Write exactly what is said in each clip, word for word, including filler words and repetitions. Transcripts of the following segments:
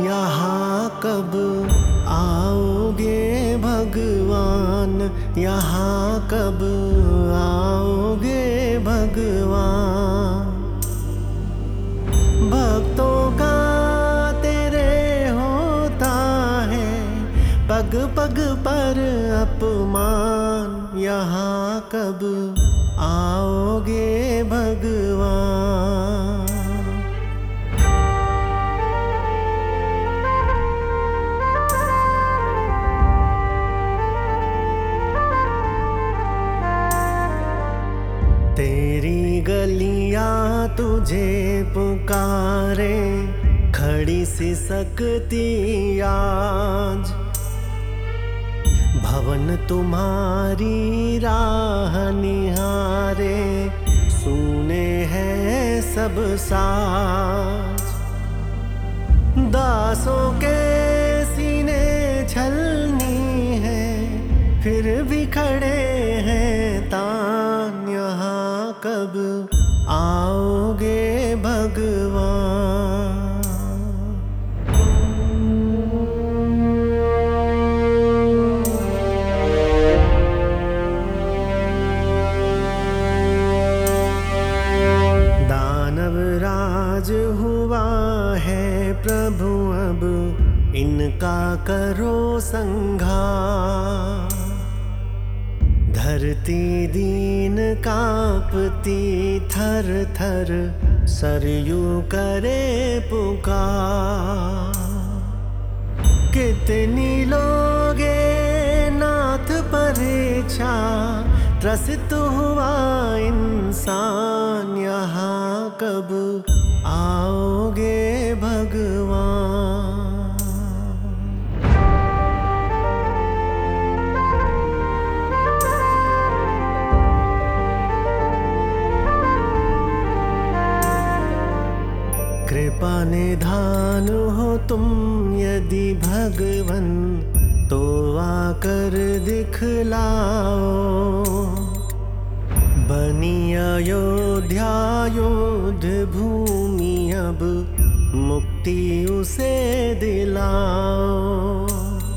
यहाँ कब आओगे भगवान, यहाँ कब आओगे भगवान। भक्तों का तेरे होता है पग पग पर अपमान, यहाँ कब आओगे भगवान। तेरी गलियां तुझे पुकारे, खड़ी सी सकती आज। भवन तुम्हारी राह निहारे, सुने हैं सब साज। दासों के सीने छलनी है, फिर भी खड़े हैं तान, यहाँ कब आओगे भगवान। दानव राज हुआ है प्रभु अब, इनका करो संहार। धरती दीन कांपती थर थर, सरयू करे पुकार। कितनी लोगे नाथ परीक्षा, त्रसित हुआ इंसान, यहाँ कब आओगे भगवान। कृपा निधान हो तुम यदि भगवन, तो आकर दिखलाओ। बनी अयोध्या युद्ध भूमि अब, मुक्ति उसे दिलाओ।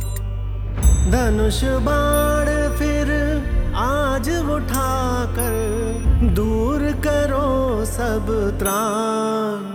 धनुष बाण फिर आज उठाकर, दूर करो सब त्राण,